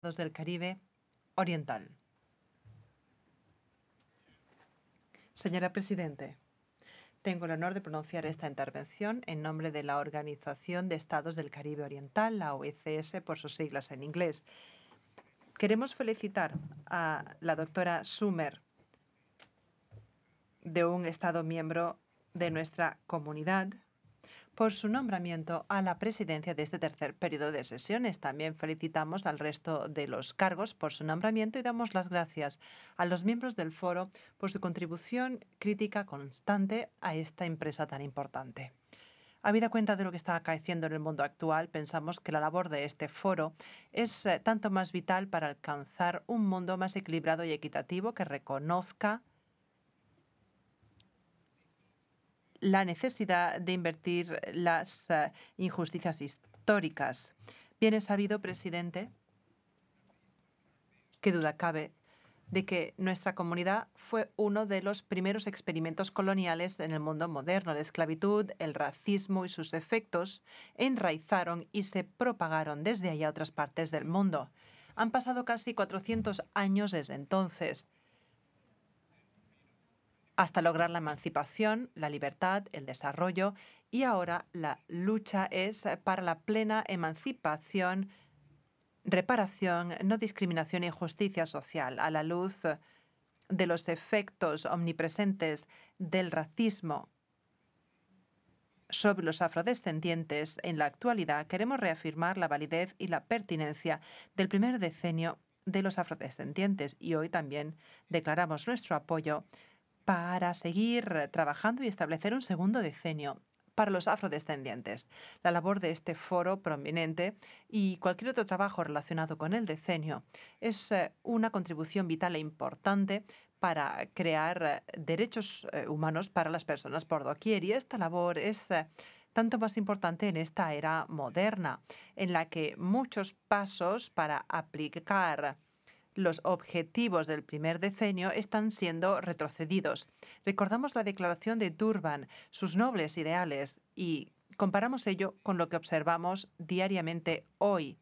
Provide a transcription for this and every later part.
del Caribe Oriental. Señora Presidente, tengo el honor de pronunciar esta intervención en nombre de la Organización de Estados del Caribe Oriental, la OECS por sus siglas en inglés. Queremos felicitar a la doctora Summer, de un Estado miembro de nuestra comunidad, por su nombramiento a la presidencia de este tercer periodo de sesiones. También felicitamos al resto de los cargos por su nombramiento y damos las gracias a los miembros del foro por su contribución crítica constante a esta empresa tan importante. Habida cuenta de lo que está acaeciendo en el mundo actual, pensamos que la labor de este foro es tanto más vital para alcanzar un mundo más equilibrado y equitativo que reconozca la necesidad de invertir las injusticias históricas. Bien es sabido, presidente, qué duda cabe de que nuestra comunidad fue uno de los primeros experimentos coloniales en el mundo moderno. La esclavitud, el racismo y sus efectos enraizaron y se propagaron desde allá a otras partes del mundo. Han pasado casi 400 años desde entonces, hasta lograr la emancipación, la libertad, el desarrollo, y ahora la lucha es para la plena emancipación, reparación, no discriminación y justicia social. A la luz de los efectos omnipresentes del racismo sobre los afrodescendientes en la actualidad, queremos reafirmar la validez y la pertinencia del primer decenio de los afrodescendientes y hoy también declaramos nuestro apoyo para seguir trabajando y establecer un segundo decenio para los afrodescendientes. La labor de este foro prominente y cualquier otro trabajo relacionado con el decenio es una contribución vital e importante para crear derechos humanos para las personas por doquier. Y esta labor es tanto más importante en esta era moderna, en la que muchos pasos para aplicar los objetivos del primer decenio están siendo retrocedidos. Recordamos la declaración de Durban, sus nobles ideales, y comparamos ello con lo que observamos diariamente hoy.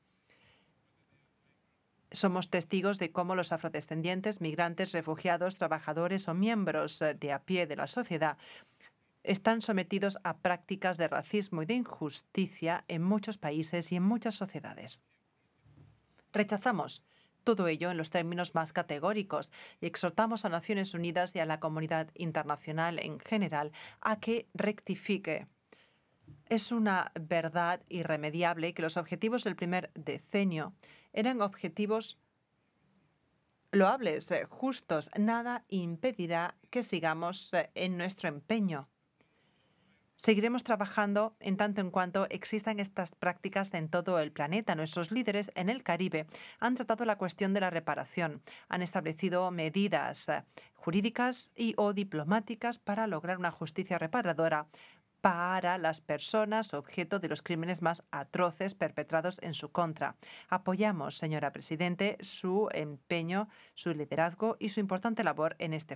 Somos testigos de cómo los afrodescendientes, migrantes, refugiados, trabajadores o miembros de a pie de la sociedad están sometidos a prácticas de racismo y de injusticia en muchos países y en muchas sociedades. Rechazamos todo ello en los términos más categóricos y exhortamos a Naciones Unidas y a la comunidad internacional en general a que rectifique. Es una verdad irremediable que los objetivos del primer decenio eran objetivos loables, justos. Nada impedirá que sigamos en nuestro empeño. Seguiremos trabajando en tanto en cuanto existan estas prácticas en todo el planeta. Nuestros líderes en el Caribe han tratado la cuestión de la reparación, han establecido medidas jurídicas y o diplomáticas para lograr una justicia reparadora para las personas objeto de los crímenes más atroces perpetrados en su contra. Apoyamos, señora Presidente, su empeño, su liderazgo y su importante labor en este